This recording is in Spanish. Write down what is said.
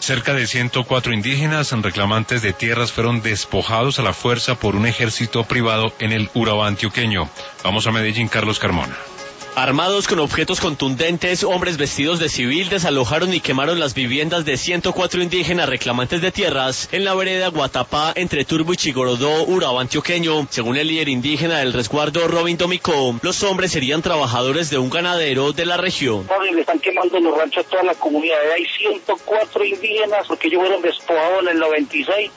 Cerca de 104 indígenas reclamantes de tierras fueron despojados a la fuerza por un ejército privado en el Urabá antioqueño. Vamos a Medellín, Carlos Carmona. Armados con objetos contundentes, hombres vestidos de civil desalojaron y quemaron las viviendas de 104 indígenas reclamantes de tierras en la vereda Guatapá entre Turbo y Chigorodó, Urabá antioqueño. Según el líder indígena del resguardo, Robin Domicó, los hombres serían trabajadores de un ganadero de la región. Le están quemando los ranchos a toda la comunidad. Hay 104 indígenas porque ellos fueron despojados en el 96